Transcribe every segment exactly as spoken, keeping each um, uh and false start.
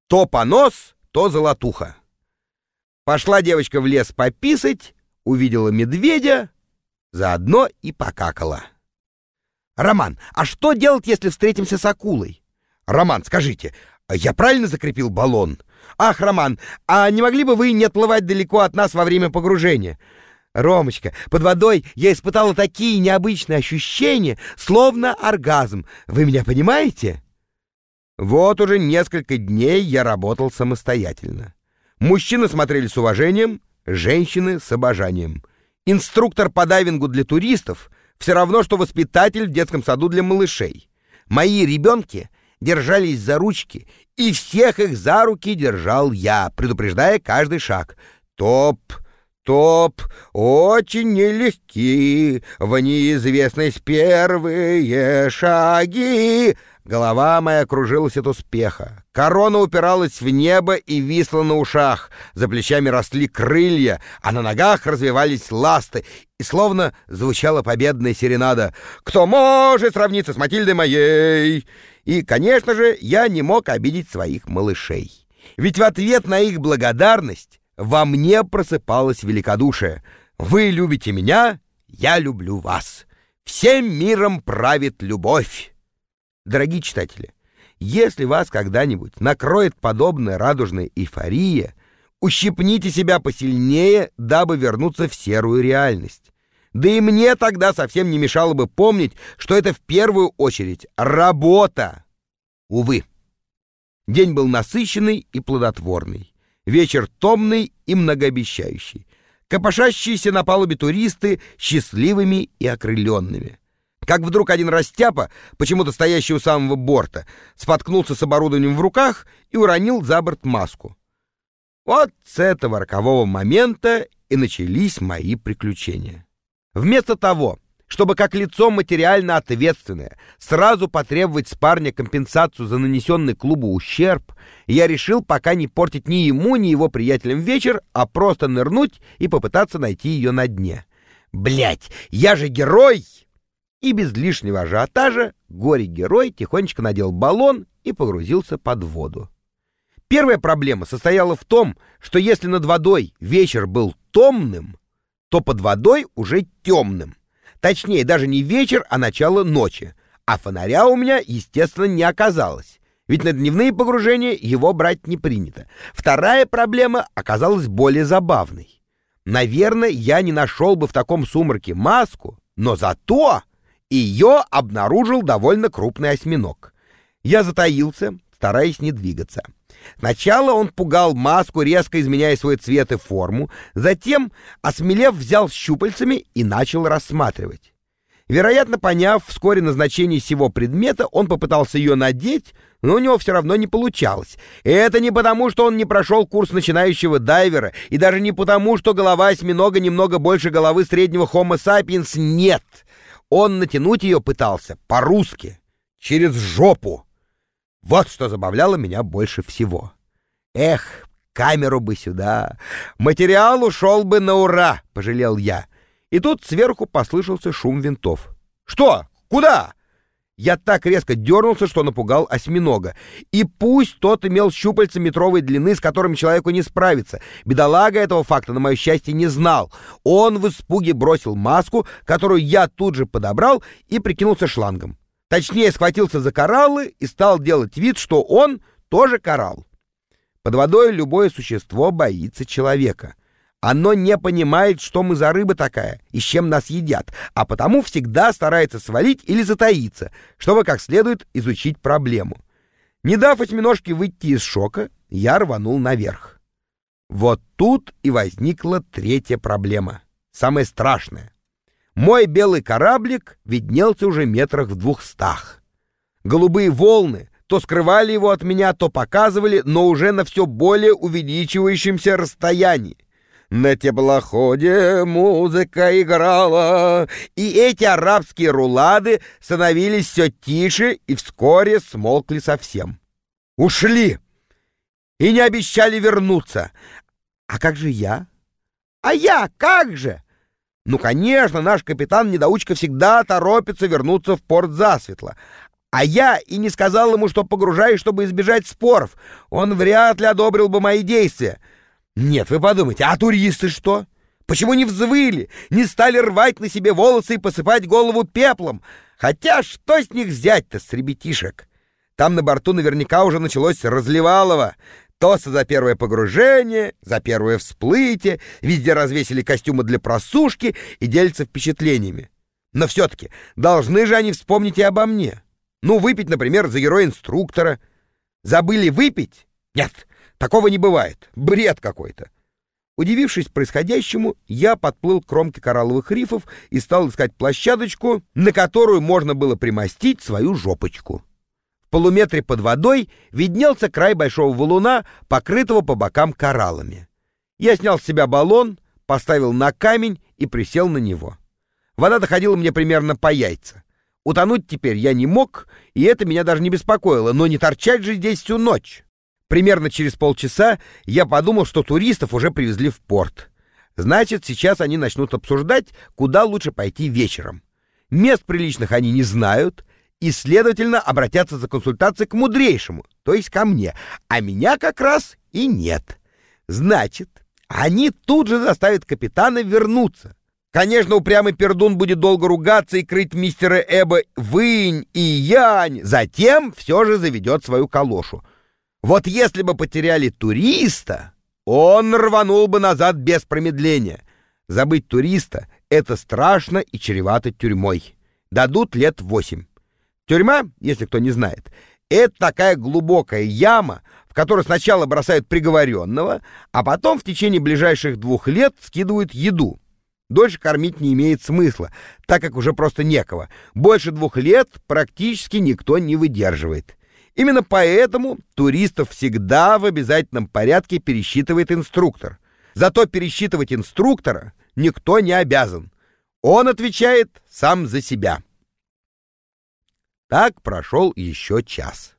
То понос, то золотуха. Пошла девочка в лес пописать, увидела медведя, заодно и покакала. Роман, а что делать, если встретимся с акулой? Роман, скажите, я правильно закрепил баллон? Ах, Роман, а не могли бы вы не отплывать далеко от нас во время погружения? Ромочка, под водой я испытала такие необычные ощущения, словно оргазм. Вы меня понимаете? Вот уже несколько дней я работал самостоятельно. Мужчины смотрели с уважением, женщины с обожанием. Инструктор по дайвингу для туристов все равно, что воспитатель в детском саду для малышей. Мои ребенки держались за ручки, и всех их за руки держал я, предупреждая каждый шаг. Топ, топ, очень нелегки, в неизвестность первые шаги. Голова моя кружилась от успеха. Корона упиралась в небо и висла на ушах. За плечами росли крылья, а на ногах развивались ласты. И словно звучала победная серенада: «Кто может сравниться с Матильдой моей?» И, конечно же, я не мог обидеть своих малышей. Ведь в ответ на их благодарность во мне просыпалось великодушие. Вы любите меня, я люблю вас. Всем миром правит любовь. Дорогие читатели, если вас когда-нибудь накроет подобная радужная эйфория, ущипните себя посильнее, дабы вернуться в серую реальность. Да и мне тогда совсем не мешало бы помнить, что это в первую очередь работа. Увы, день был насыщенный и плодотворный, вечер томный и многообещающий, копошащиеся на палубе туристы счастливыми и окрыленными. Как вдруг один растяпа, почему-то стоящий у самого борта, споткнулся с оборудованием в руках и уронил за борт маску. Вот с этого рокового момента и начались мои приключения. Вместо того, чтобы как лицо материально ответственное сразу потребовать с парня компенсацию за нанесенный клубу ущерб, я решил пока не портить ни ему, ни его приятелям вечер, а просто нырнуть и попытаться найти ее на дне. Блять, я же герой! И без лишнего ажиотажа горе-герой тихонечко надел баллон и погрузился под воду. Первая проблема состояла в том, что если над водой вечер был томным, то под водой уже темным. Точнее, даже не вечер, а начало ночи. А фонаря у меня, естественно, не оказалось. Ведь на дневные погружения его брать не принято. Вторая проблема оказалась более забавной. Наверное, я не нашел бы в таком сумраке маску, но зато ее обнаружил довольно крупный осьминог. Я затаился, стараясь не двигаться. Сначала он пугал маску, резко изменяя свой цвет и форму, затем, осмелев, взял щупальцами и начал рассматривать. Вероятно, поняв вскоре назначение сего предмета, он попытался ее надеть, но у него все равно не получалось. И это не потому, что он не прошел курс начинающего дайвера, и даже не потому, что голова осьминога немного больше головы среднего Homo sapiens. Нет! Он натянуть ее пытался по-русски, через жопу. Вот что забавляло меня больше всего. Эх, камеру бы сюда. Материал ушел бы на ура, пожалел я. И тут сверху послышался шум винтов. Что? Куда? Я так резко дернулся, что напугал осьминога. И пусть тот имел щупальца метровой длины, с которыми человеку не справиться, бедолага этого факта, на мое счастье, не знал. Он в испуге бросил маску, которую я тут же подобрал, и прикинулся шлангом. Точнее, схватился за кораллы и стал делать вид, что он тоже коралл. Под водой любое существо боится человека. Оно не понимает, что мы за рыба такая и с чем нас едят, а потому всегда старается свалить или затаиться, чтобы как следует изучить проблему. Не дав осьминожке выйти из шока, я рванул наверх. Вот тут и возникла третья проблема, самая страшная. Мой белый кораблик виднелся уже метрах в двухстах. Голубые волны то скрывали его от меня, то показывали, но уже на все более увеличивающемся расстоянии. На теплоходе музыка играла, и эти арабские рулады становились все тише и вскоре смолкли совсем. Ушли и не обещали вернуться. А как же я? А я как же? Ну, конечно, наш капитан-недоучка всегда торопится вернуться в порт засветло. А я и не сказал ему, что погружаюсь, чтобы избежать споров. Он вряд ли одобрил бы мои действия. Нет, вы подумайте, а туристы что? Почему не взвыли, не стали рвать на себе волосы и посыпать голову пеплом? Хотя что с них взять-то, с ребятишек? Там на борту наверняка уже началось разливалово. Тосы за первое погружение, за первое всплытие, везде развесили костюмы для просушки и делятся впечатлениями. Но все-таки должны же они вспомнить и обо мне. Ну, выпить, например, за героя-инструктора. Забыли выпить? Нет, такого не бывает. Бред какой-то. Удивившись происходящему, я подплыл к кромке коралловых рифов и стал искать площадочку, на которую можно было примостить свою жопочку. В полуметре под водой виднелся край большого валуна, покрытого по бокам кораллами. Я снял с себя баллон, поставил на камень и присел на него. Вода доходила мне примерно по яйца. Утонуть теперь я не мог, и это меня даже не беспокоило, но не торчать же здесь всю ночь. Примерно через полчаса я подумал, что туристов уже привезли в порт. Значит, сейчас они начнут обсуждать, куда лучше пойти вечером. Мест приличных они не знают, и, следовательно, обратятся за консультацией к мудрейшему, то есть ко мне, а меня как раз и нет. Значит, они тут же заставят капитана вернуться. Конечно, упрямый пердун будет долго ругаться и крыть мистера Эба вынь и янь, затем все же заведет свою калошу. Вот если бы потеряли туриста, он рванул бы назад без промедления. Забыть туриста — это страшно и чревато тюрьмой. Дадут лет восемь. Тюрьма, если кто не знает, это такая глубокая яма, в которую сначала бросают приговоренного, а потом в течение ближайших двух лет скидывают еду. Дольше кормить не имеет смысла, так как уже просто некого. Больше двух лет практически никто не выдерживает. Именно поэтому туристов всегда в обязательном порядке пересчитывает инструктор. Зато пересчитывать инструктора никто не обязан. Он отвечает сам за себя. Так прошел еще час.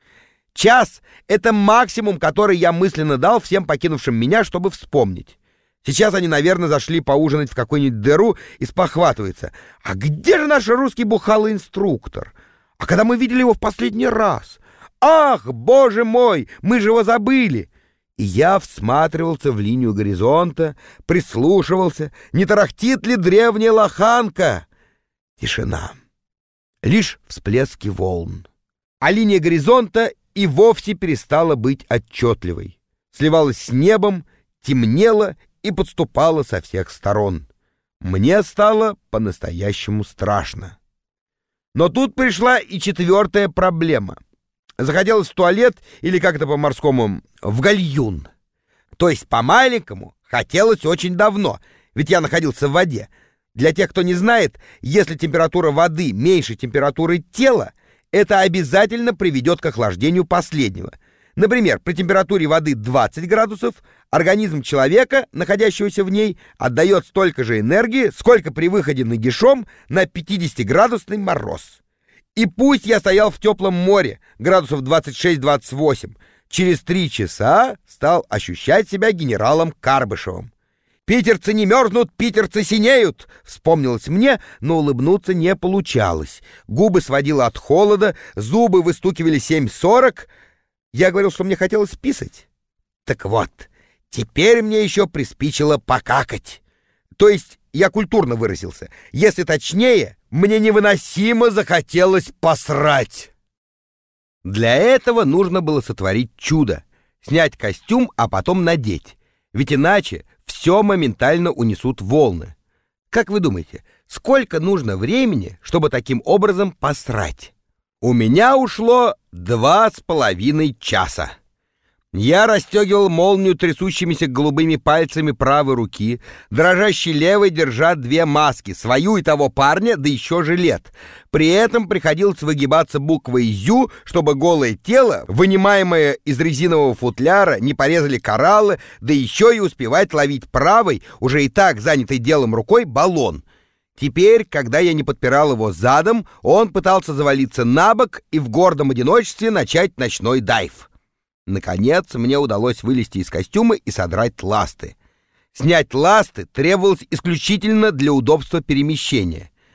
Час — это максимум, который я мысленно дал всем покинувшим меня, чтобы вспомнить. Сейчас они, наверное, зашли поужинать в какую-нибудь дыру и спохватываются. А где же наш русский бухалый инструктор? А когда мы видели его в последний раз? Ах, боже мой, мы же его забыли! И я всматривался в линию горизонта, прислушивался, не тарахтит ли древняя лоханка. Тишина. Лишь всплески волн. А линия горизонта и вовсе перестала быть отчетливой. Сливалась с небом, темнела и подступала со всех сторон. Мне стало по-настоящему страшно. Но тут пришла и четвертая проблема. Захотелось в туалет, или как это по-морскому, в гальюн. То есть по-маленькому хотелось очень давно, ведь я находился в воде. Для тех, кто не знает, если температура воды меньше температуры тела, это обязательно приведет к охлаждению последнего. Например, при температуре воды двадцать градусов организм человека, находящегося в ней, отдает столько же энергии, сколько при выходе нагишом на пятидесятиградусный мороз. И пусть я стоял в теплом море, градусов двадцать шесть — двадцать восемь, через три часа стал ощущать себя генералом Карбышевым. «Питерцы не мерзнут, питерцы синеют!» Вспомнилось мне, но улыбнуться не получалось. Губы сводило от холода, зубы выстукивали семь сорок. Я говорил, что мне хотелось писать. Так вот, теперь мне еще приспичило покакать. То есть я культурно выразился. Если точнее, мне невыносимо захотелось посрать. Для этого нужно было сотворить чудо. Снять костюм, а потом надеть. Ведь иначе все моментально унесут волны. Как вы думаете, сколько нужно времени, чтобы таким образом посрать? У меня ушло два с половиной часа. Я расстегивал молнию трясущимися голубыми пальцами правой руки, дрожащей левой держа две маски, свою и того парня, да еще жилет. При этом приходилось выгибаться буквой «Зю», чтобы голое тело, вынимаемое из резинового футляра, не порезали кораллы, да еще и успевать ловить правой, уже и так занятой делом рукой, баллон. Теперь, когда я не подпирал его задом, он пытался завалиться на бок и в гордом одиночестве начать ночной дайв. Наконец, мне удалось вылезти из костюма и содрать ласты. Снять ласты требовалось исключительно для удобства перемещения.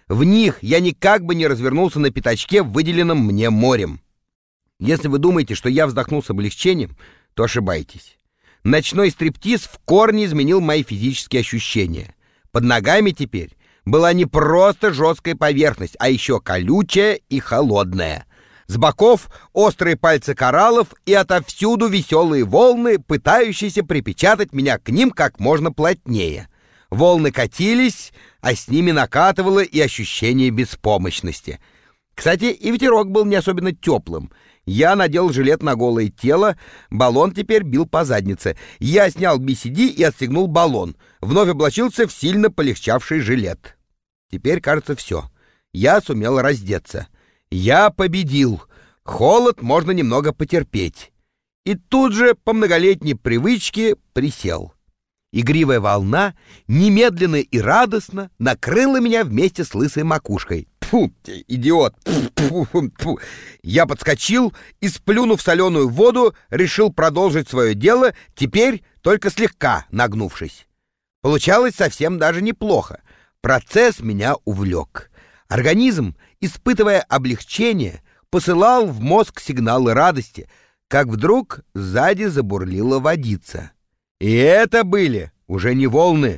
В них я никак бы не развернулся на пятачке, выделенном мне морем. Если вы думаете, что я вздохнул с облегчением, то ошибаетесь. Ночной стриптиз в корне изменил мои физические ощущения. Под ногами теперь была не просто жесткая поверхность, а еще колючая и холодная. С боков острые пальцы кораллов и отовсюду веселые волны, пытающиеся припечатать меня к ним как можно плотнее. Волны катились, а с ними накатывало и ощущение беспомощности. Кстати, и ветерок был не особенно теплым. Я надел жилет на голое тело, баллон теперь бил по заднице. Я снял би си ди и отстегнул баллон. Вновь облачился в сильно полегчавший жилет. Теперь, кажется, все. Я сумел раздеться. Я победил. Холод можно немного потерпеть. И тут же, по многолетней привычке, присел. Игривая волна немедленно и радостно накрыла меня вместе с лысой макушкой. Фу, идиот! Фу, фу, фу. Я подскочил и, сплюнув соленую воду, решил продолжить свое дело, теперь только слегка нагнувшись. Получалось совсем даже неплохо. Процесс меня увлек. Организм, испытывая облегчение, посылал в мозг сигналы радости, как вдруг сзади забурлила водица. И это были уже не волны.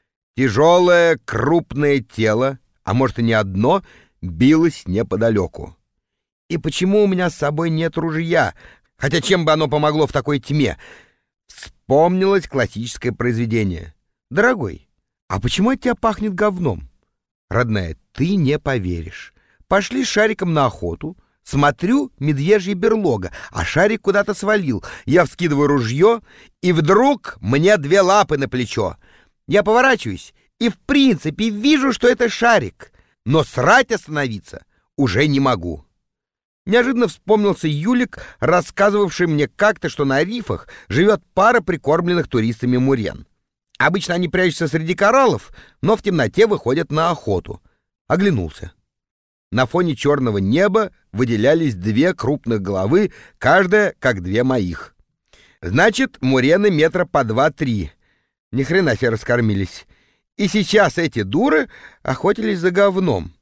Тяжелое крупное тело, а может и не одно, билось неподалеку. И почему у меня с собой нет ружья? Хотя чем бы оно помогло в такой тьме? Вспомнилось классическое произведение. «Дорогой, а почему от тебя пахнет говном?» «Родная, ты не поверишь. Пошли с Шариком на охоту. Смотрю, медвежья берлога, а Шарик куда-то свалил. Я вскидываю ружье, и вдруг мне две лапы на плечо. Я поворачиваюсь и в принципе вижу, что это Шарик, но срать остановиться уже не могу». Неожиданно вспомнился Юлик, рассказывавший мне как-то, что на рифах живет пара прикормленных туристами мурен. Обычно они прячутся среди кораллов, но в темноте выходят на охоту. Оглянулся. На фоне черного неба выделялись две крупных головы, каждая как две моих. Значит, мурены метра по два-три. Ни хрена себе раскормились. И сейчас эти дуры охотились за говном.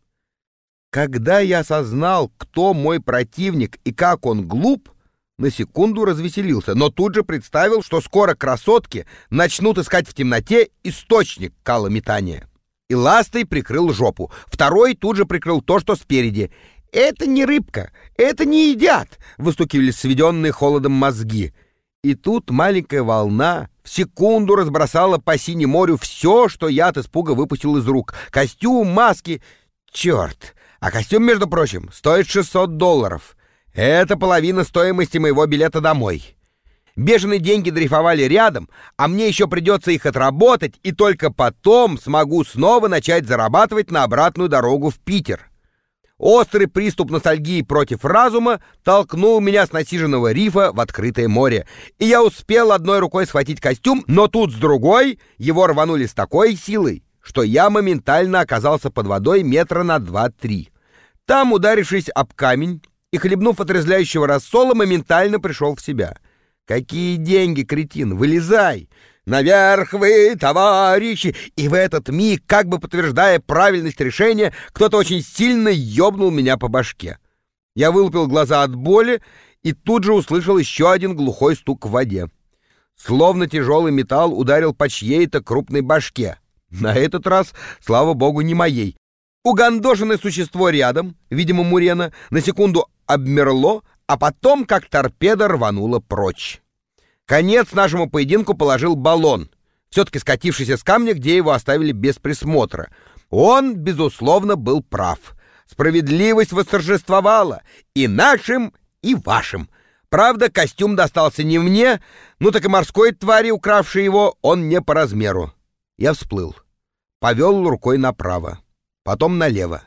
Когда я осознал, кто мой противник и как он глуп, на секунду развеселился, но тут же представил, что скоро красотки начнут искать в темноте источник калометания. И ластой прикрыл жопу. Второй тут же прикрыл то, что спереди. «Это не рыбка, это не едят!» — выстукивали сведенные холодом мозги. И тут маленькая волна в секунду разбросала по синему морю все, что я от испуга выпустил из рук. Костюм, маски. Черт! А костюм, между прочим, стоит шестьсот долларов. Это половина стоимости моего билета домой. Бешеные деньги дрейфовали рядом, а мне еще придется их отработать, и только потом смогу снова начать зарабатывать на обратную дорогу в Питер. Острый приступ ностальгии против разума толкнул меня с насиженного рифа в открытое море, и я успел одной рукой схватить костюм, но тут с другой его рванули с такой силой, что я моментально оказался под водой метра на два-три. Там, ударившись об камень и хлебнув отрезвляющего рассола, моментально пришел в себя. «Какие деньги, кретин? Вылезай! Наверх вы, товарищи!» И в этот миг, как бы подтверждая правильность решения, кто-то очень сильно ёбнул меня по башке. Я вылупил глаза от боли и тут же услышал еще один глухой стук в воде. Словно тяжелый металл ударил по чьей-то крупной башке. На этот раз, слава богу, не моей. Угандошенное существо рядом, видимо, мурена, на секунду обмерло, а потом, как торпеда, рвануло прочь. Конец нашему поединку положил баллон, все-таки скатившийся с камня, где его оставили без присмотра. Он, безусловно, был прав. Справедливость восторжествовала и нашим, и вашим. Правда, костюм достался не мне, ну так и морской твари, укравшей его, он не по размеру. Я всплыл, повел рукой направо, потом налево.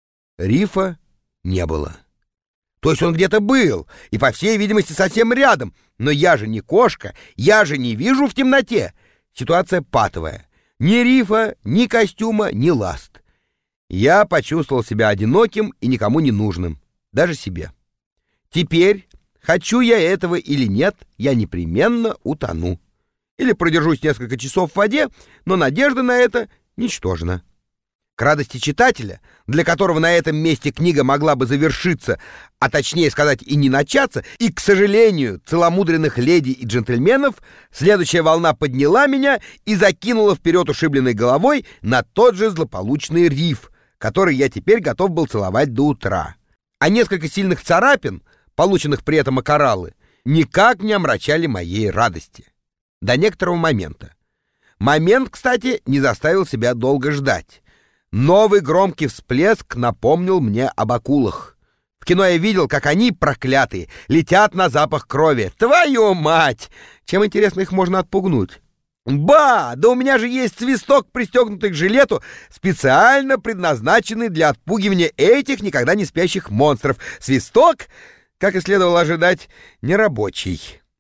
Рифа не было. То есть он где-то был, и, по всей видимости, совсем рядом. Но я же не кошка, я же не вижу в темноте. Ситуация патовая. Ни рифа, ни костюма, ни ласт. Я почувствовал себя одиноким и никому не нужным, даже себе. Теперь, хочу я этого или нет, я непременно утону. Или продержусь несколько часов в воде, но надежда на это ничтожна. К радости читателя, для которого на этом месте книга могла бы завершиться, а точнее сказать и не начаться, и, к сожалению, целомудренных леди и джентльменов, следующая волна подняла меня и закинула вперед ушибленной головой на тот же злополучный риф, который я теперь готов был целовать до утра. А несколько сильных царапин, полученных при этом о кораллы, никак не омрачали моей радости. До некоторого момента. Момент, кстати, не заставил себя долго ждать. Новый громкий всплеск напомнил мне об акулах. В кино я видел, как они, проклятые, летят на запах крови. Твою мать! Чем, интересно, их можно отпугнуть? Ба! Да у меня же есть свисток, пристегнутый к жилету, специально предназначенный для отпугивания этих никогда не спящих монстров. Свисток, как и следовало ожидать, нерабочий.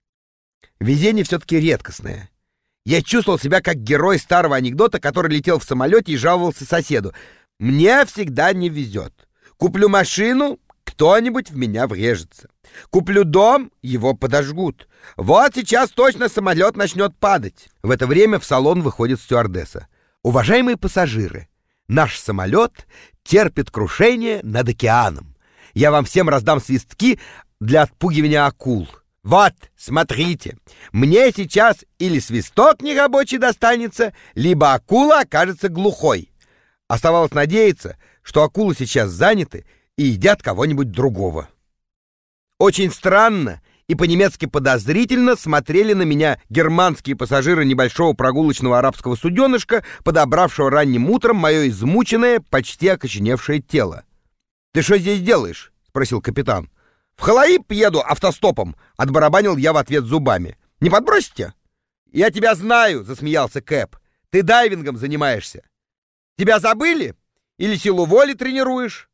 Везение все-таки редкостное. Я чувствовал себя как герой старого анекдота, который летел в самолете и жаловался соседу. Мне всегда не везет. Куплю машину, кто-нибудь в меня врежется. Куплю дом, его подожгут. Вот сейчас точно самолет начнет падать. В это время в салон выходит стюардесса. Уважаемые пассажиры, наш самолет терпит крушение над океаном. Я вам всем раздам свистки для отпугивания акул. Вот, смотрите, мне сейчас или свисток нерабочий достанется, либо акула окажется глухой. Оставалось надеяться, что акулы сейчас заняты и едят кого-нибудь другого. Очень странно и по-немецки подозрительно смотрели на меня германские пассажиры небольшого прогулочного арабского суденышка, подобравшего ранним утром мое измученное, почти окоченевшее тело. «Ты что здесь делаешь?» — спросил капитан. «В Халаиб еду автостопом», — отбарабанил я в ответ зубами. «Не подбросите?» «Я тебя знаю», — засмеялся Кэп. «Ты дайвингом занимаешься. Тебя забыли? Или силу воли тренируешь?»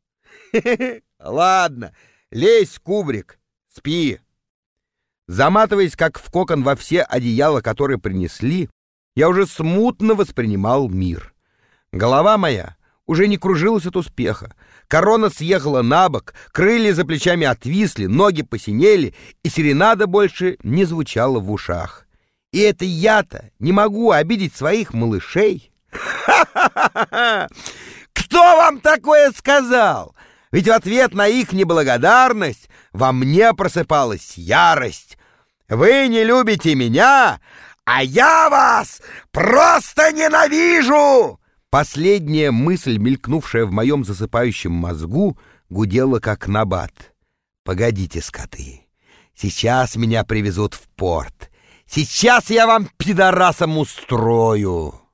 «Ладно, лезь в кубрик, спи». Заматываясь, как в кокон, во все одеяла, которые принесли, я уже смутно воспринимал мир. Голова моя уже не кружилась от успеха. Корона съехала на бок, крылья за плечами отвисли, ноги посинели, и серенада больше не звучала в ушах. И это я-то не могу обидеть своих малышей? Ха-ха-ха! Кто вам такое сказал? Ведь в ответ на их неблагодарность во мне просыпалась ярость. Вы не любите меня, а я вас просто ненавижу! Последняя мысль, мелькнувшая в моем засыпающем мозгу, гудела как набат. «Погодите, скоты, сейчас меня привезут в порт. Сейчас я вам, пидорасам, устрою!»